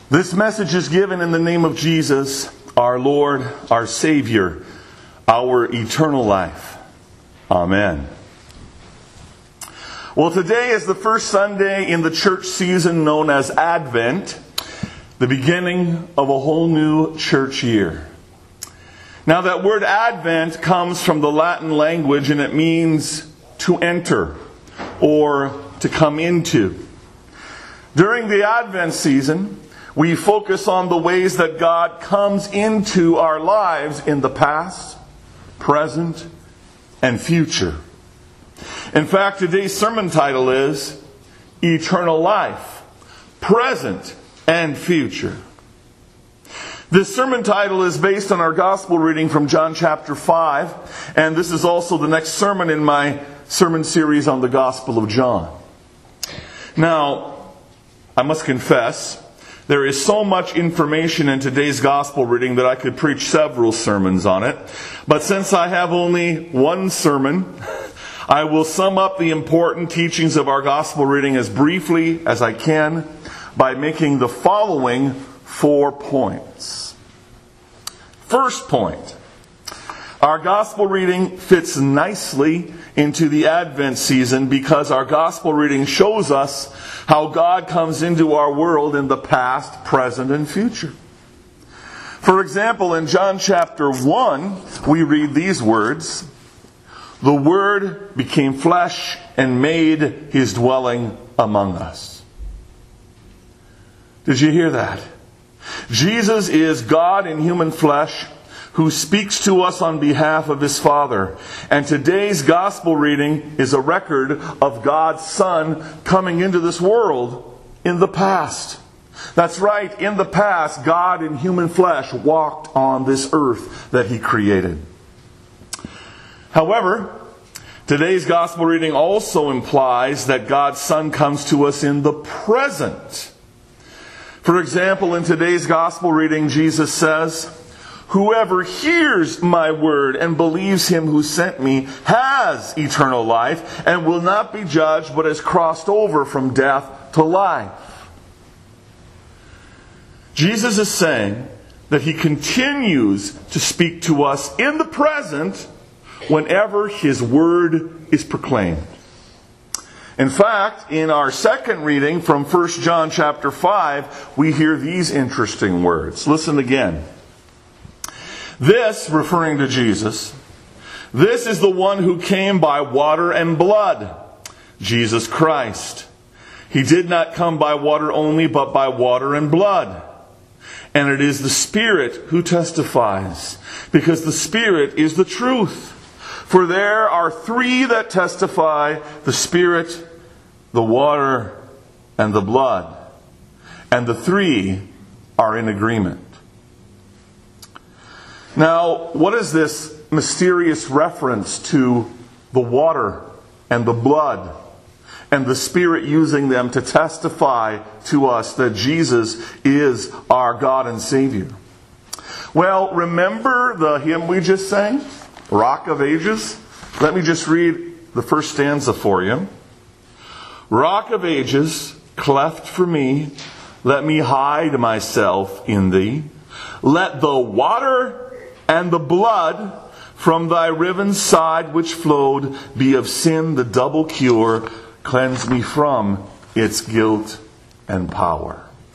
This message is given in the name of Jesus, our Lord, our Savior, our eternal life. Amen. Well, today is the first Sunday in the church season known as Advent, the beginning of a whole new church year. Now, that word Advent comes from the Latin language, and it means to enter or to come into. During the Advent season, we focus on the ways that God comes into our lives in the past, present, and future. In fact, today's sermon title is Eternal Life, Present and Future. This sermon title is based on our gospel reading from John chapter 5, and this is also the next sermon in my sermon series on the Gospel of John. Now, I must confess, there is so much information in today's gospel reading that I could preach several sermons on it. But since I have only one sermon, I will sum up the important teachings of our gospel reading as briefly as I can by making the following 4 points. First point, our gospel reading fits nicely into the Advent season because our gospel reading shows us how God comes into our world in the past, present, and future. For example, in John chapter 1, we read these words, "The Word became flesh and made His dwelling among us." Did you hear that? Jesus is God in human flesh who speaks to us on behalf of His Father. And today's gospel reading is a record of God's Son coming into this world in the past. That's right, in the past, God in human flesh walked on this earth that He created. However, today's gospel reading also implies that God's Son comes to us in the present. For example, in today's gospel reading, Jesus says, "Whoever hears my word and believes Him who sent me has eternal life and will not be judged, but has crossed over from death to life." Jesus is saying that He continues to speak to us in the present whenever His word is proclaimed. In fact, in our second reading from 1 John chapter 5, we hear these interesting words. Listen again. "This," referring to Jesus, "this is the one who came by water and blood, Jesus Christ. He did not come by water only, but by water and blood. And it is the Spirit who testifies, because the Spirit is the truth. For there are 3 that testify, the Spirit, the water, and the blood. And the 3 are in agreement." Now, what is this mysterious reference to the water and the blood and the Spirit using them to testify to us that Jesus is our God and Savior? Well, remember the hymn we just sang, Rock of Ages? Let me just read the first stanza for you. "Rock of ages, cleft for me, let me hide myself in Thee. Let the water and the blood from Thy riven side which flowed be of sin the double cure. Cleanse me from its guilt and power."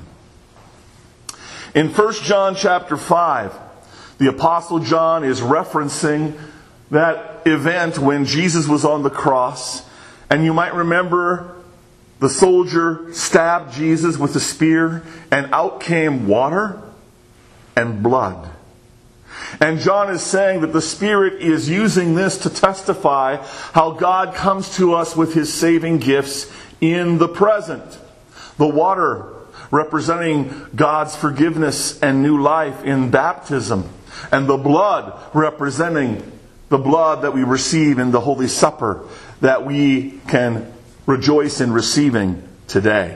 In 1 John chapter 5, the Apostle John is referencing that event when Jesus was on the cross. And you might remember the soldier stabbed Jesus with a spear, and out came water and blood. And John is saying that the Spirit is using this to testify how God comes to us with His saving gifts in the present. The water representing God's forgiveness and new life in baptism. And the blood representing the blood that we receive in the Holy Supper that we can rejoice in receiving today.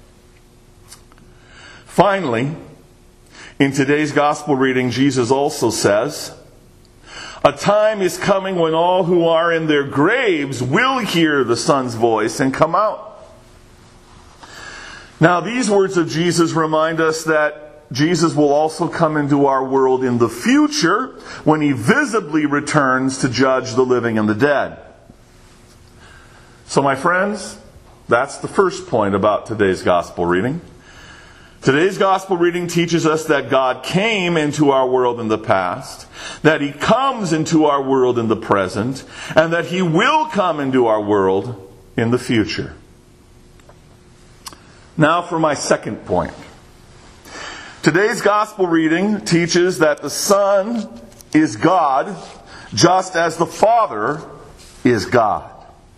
Finally, in today's gospel reading, Jesus also says, "A time is coming when all who are in their graves will hear the Son's voice and come out." Now, these words of Jesus remind us that Jesus will also come into our world in the future when he visibly returns to judge the living and the dead. So, my friends, that's the first point about today's gospel reading. Today's gospel reading teaches us that God came into our world in the past, that he comes into our world in the present, and that he will come into our world in the future. Now for my second point. Today's gospel reading teaches that the Son is God, just as the Father is God.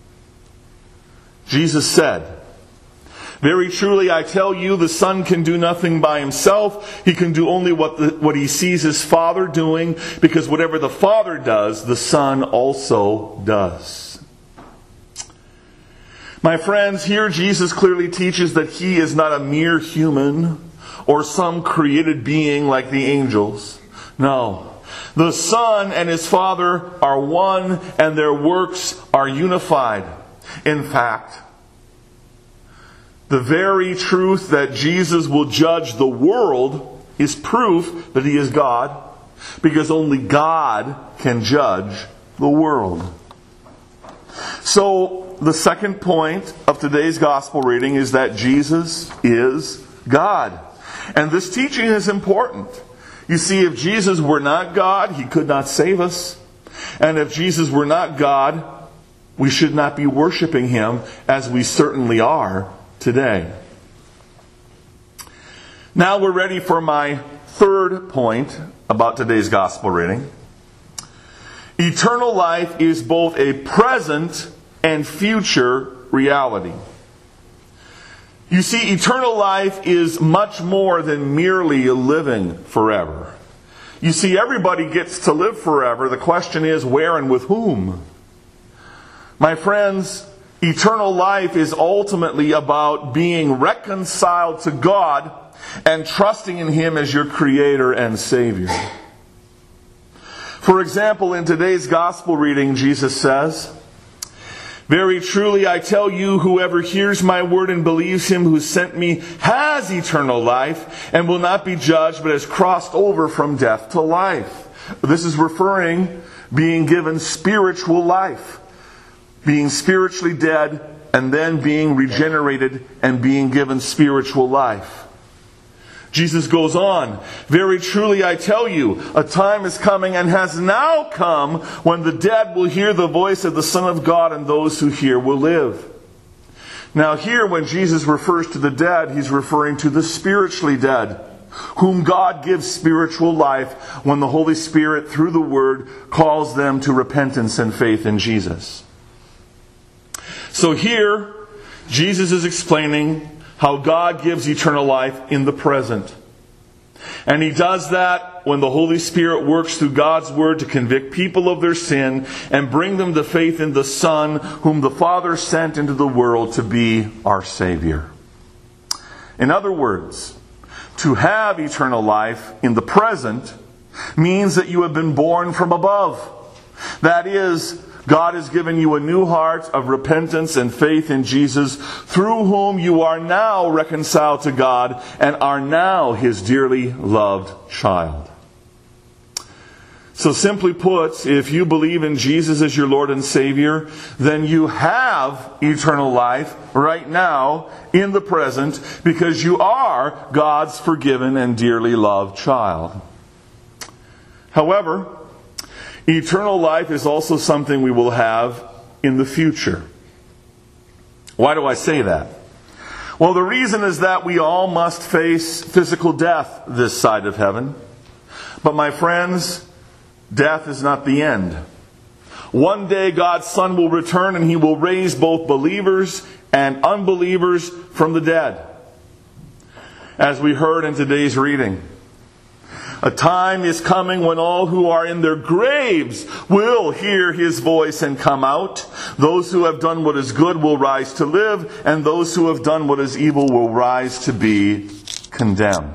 Jesus said, "Very truly I tell you, the Son can do nothing by himself. He can do only what he sees his Father doing, because whatever the Father does, the Son also does." My friends, here Jesus clearly teaches that he is not a mere human or some created being like the angels. No. The Son and his Father are one, and their works are unified. In fact, the very truth that Jesus will judge the world is proof that he is God, because only God can judge the world. So, the second point of today's gospel reading is that Jesus is God. And this teaching is important. You see, if Jesus were not God, he could not save us. And if Jesus were not God, we should not be worshiping him, as we certainly are today. Now we're ready for my third point about today's gospel reading. Eternal life is both a present and future reality. You see, eternal life is much more than merely living forever. You see, everybody gets to live forever. The question is, where and with whom? My friends, eternal life is ultimately about being reconciled to God and trusting in him as your Creator and Savior. For example, in today's gospel reading, Jesus says, "Very truly I tell you, whoever hears my word and believes him who sent me has eternal life and will not be judged, but has crossed over from death to life." This is referring being given spiritual life, being spiritually dead and then being regenerated and being given spiritual life. Jesus goes on, "Very truly I tell you, a time is coming and has now come when the dead will hear the voice of the Son of God, and those who hear will live." Now here, when Jesus refers to the dead, he's referring to the spiritually dead, whom God gives spiritual life when the Holy Spirit, through the Word, calls them to repentance and faith in Jesus. So here, Jesus is explaining how God gives eternal life in the present. And he does that when the Holy Spirit works through God's Word to convict people of their sin and bring them to faith in the Son, whom the Father sent into the world to be our Savior. In other words, to have eternal life in the present means that you have been born from above. That is, God has given you a new heart of repentance and faith in Jesus, through whom you are now reconciled to God and are now his dearly loved child. So simply put, if you believe in Jesus as your Lord and Savior, then you have eternal life right now in the present, because you are God's forgiven and dearly loved child. However, eternal life is also something we will have in the future. Why do I say that? Well, the reason is that we all must face physical death this side of heaven. But my friends, death is not the end. One day God's Son will return and he will raise both believers and unbelievers from the dead. As we heard in today's reading, a time is coming when all who are in their graves will hear his voice and come out. Those who have done what is good will rise to live, and those who have done what is evil will rise to be condemned.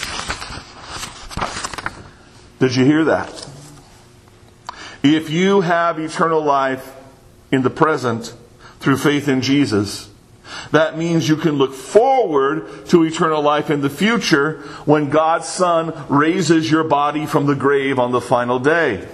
Did you hear that? If you have eternal life in the present through faith in Jesus, That means you can look forward to eternal life in the future when God's Son raises your body from the grave on the final day.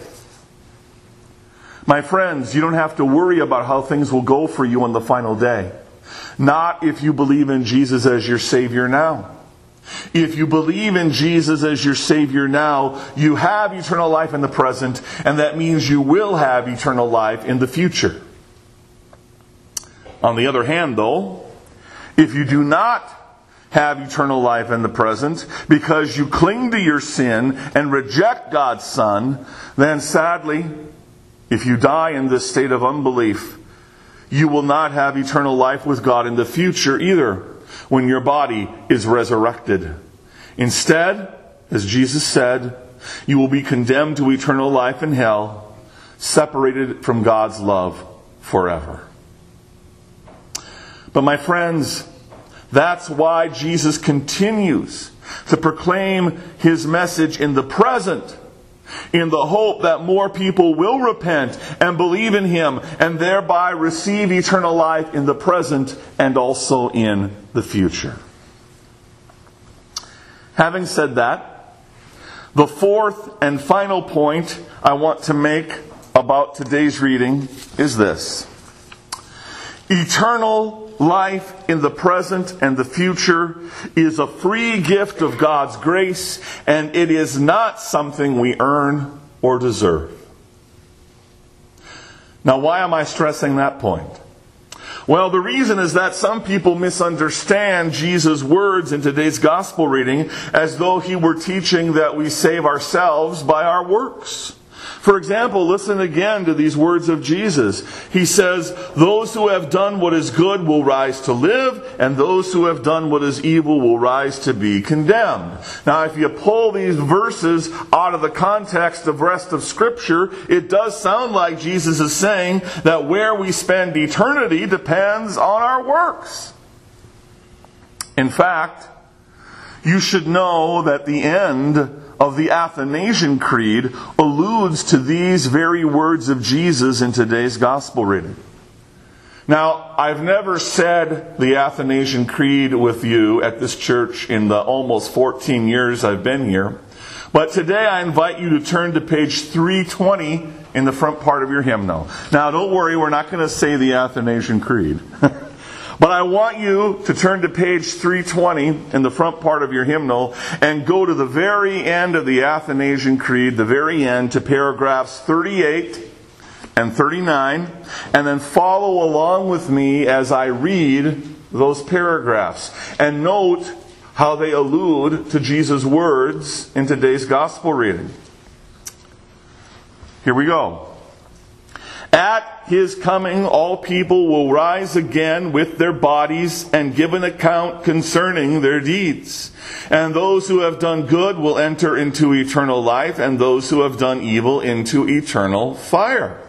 My friends, you don't have to worry about how things will go for you on the final day. Not if you believe in Jesus as your Savior now. If you believe in Jesus as your Savior now, you have eternal life in the present, and that means you will have eternal life in the future. On the other hand, though, if you do not have eternal life in the present because you cling to your sin and reject God's Son, then sadly, if you die in this state of unbelief, you will not have eternal life with God in the future either, when your body is resurrected. Instead, as Jesus said, you will be condemned to eternal life in hell, separated from God's love forever. But my friends, that's why Jesus continues to proclaim His message in the present, in the hope that more people will repent and believe in Him and thereby receive eternal life in the present and also in the future. Having said that, the fourth and final point I want to make about today's reading is this. Eternal life in the present and the future is a free gift of God's grace, and it is not something we earn or deserve. Now, why am I stressing that point? Well, the reason is that some people misunderstand Jesus' words in today's gospel reading as though He were teaching that we save ourselves by our works. For example, listen again to these words of Jesus. He says, "Those who have done what is good will rise to live, and those who have done what is evil will rise to be condemned." Now, if you pull these verses out of the context of the rest of Scripture, it does sound like Jesus is saying that where we spend eternity depends on our works. In fact, you should know that the end of the Athanasian Creed alludes to these very words of Jesus in today's gospel reading. Now, I've never said the Athanasian Creed with you at this church in the almost 14 years I've been here, but today I invite you to turn to page 320 in the front part of your hymnal. Now, don't worry, we're not going to say the Athanasian Creed. But I want you to turn to page 320 in the front part of your hymnal and go to the very end of the Athanasian Creed, the very end, to paragraphs 38 and 39, and then follow along with me as I read those paragraphs. And note how they allude to Jesus' words in today's gospel reading. Here we go. At His coming, all people will rise again with their bodies and give an account concerning their deeds. And those who have done good will enter into eternal life, and those who have done evil into eternal fire.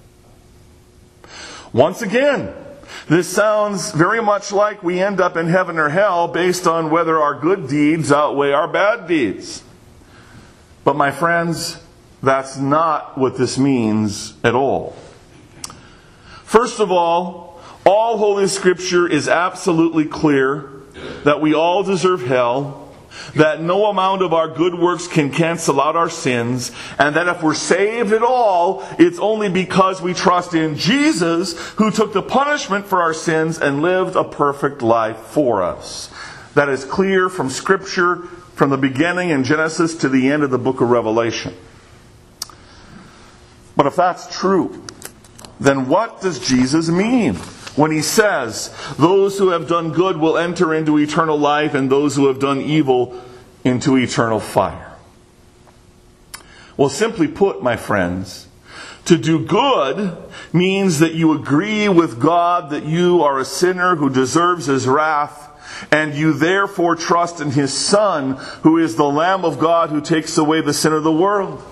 Once again, this sounds very much like we end up in heaven or hell based on whether our good deeds outweigh our bad deeds. But my friends, that's not what this means at all. First of all Holy Scripture is absolutely clear that we all deserve hell, that no amount of our good works can cancel out our sins, and that if we're saved at all, it's only because we trust in Jesus, who took the punishment for our sins and lived a perfect life for us. That is clear from Scripture, from the beginning in Genesis to the end of the book of Revelation. But if that's true, then what does Jesus mean when He says, "Those who have done good will enter into eternal life, and those who have done evil into eternal fire"? Well, simply put, my friends, to do good means that you agree with God that you are a sinner who deserves His wrath, and you therefore trust in His Son, who is the Lamb of God who takes away the sin of the world.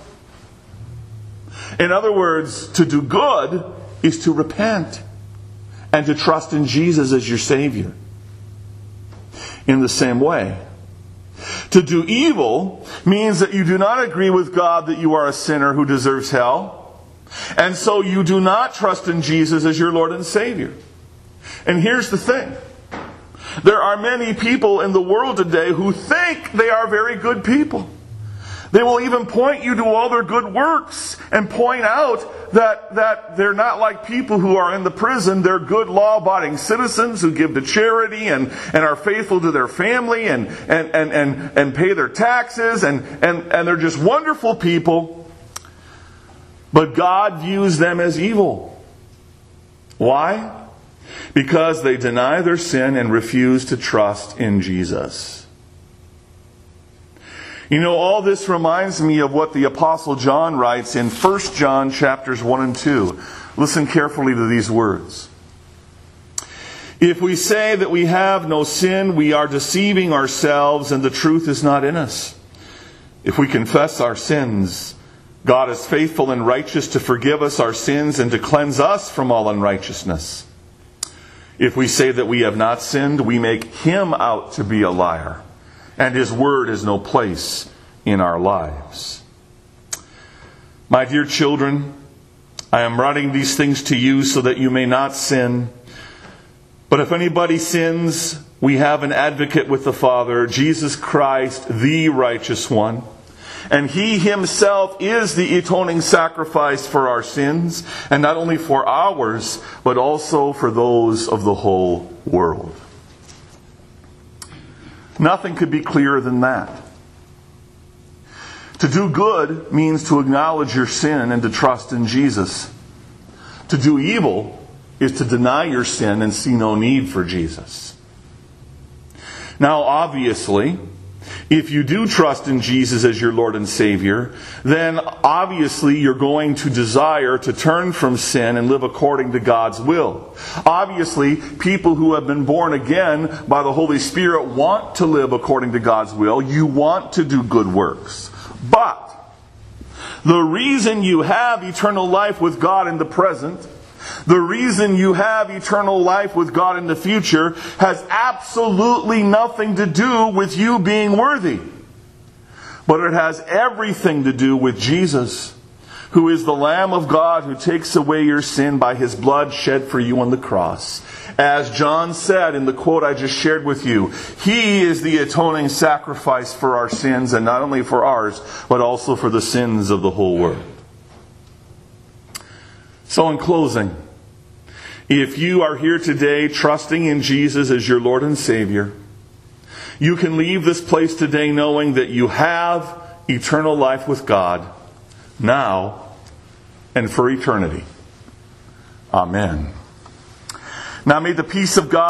In other words, to do good is to repent and to trust in Jesus as your Savior. In the same way, to do evil means that you do not agree with God that you are a sinner who deserves hell, and so you do not trust in Jesus as your Lord and Savior. And here's the thing. There are many people in the world today who think they are very good people. They will even point you to all their good works and point out that they're not like people who are in the prison. They're good law-abiding citizens who give to charity and are faithful to their family and pay their taxes and they're just wonderful people. But God views them as evil. Why? Because they deny their sin and refuse to trust in Jesus. You know, all this reminds me of what the Apostle John writes in 1 John chapters 1 and 2. Listen carefully to these words. If we say that we have no sin, we are deceiving ourselves and the truth is not in us. If we confess our sins, God is faithful and righteous to forgive us our sins and to cleanse us from all unrighteousness. If we say that we have not sinned, we make Him out to be a liar, and His word has no place in our lives. My dear children, I am writing these things to you so that you may not sin. But if anybody sins, we have an advocate with the Father, Jesus Christ, the righteous one. And He Himself is the atoning sacrifice for our sins, and not only for ours, but also for those of the whole world. Nothing could be clearer than that. To do good means to acknowledge your sin and to trust in Jesus. To do evil is to deny your sin and see no need for Jesus. Now, obviously, if you do trust in Jesus as your Lord and Savior, then obviously you're going to desire to turn from sin and live according to God's will. Obviously, people who have been born again by the Holy Spirit want to live according to God's will. You want to do good works. But the reason you have eternal life with God in the present, the reason you have eternal life with God in the future, has absolutely nothing to do with you being worthy. But it has everything to do with Jesus, who is the Lamb of God who takes away your sin by His blood shed for you on the cross. As John said in the quote I just shared with you, He is the atoning sacrifice for our sins, and not only for ours, but also for the sins of the whole world. So in closing, if you are here today trusting in Jesus as your Lord and Savior, you can leave this place today knowing that you have eternal life with God now and for eternity. Amen. Now may the peace of God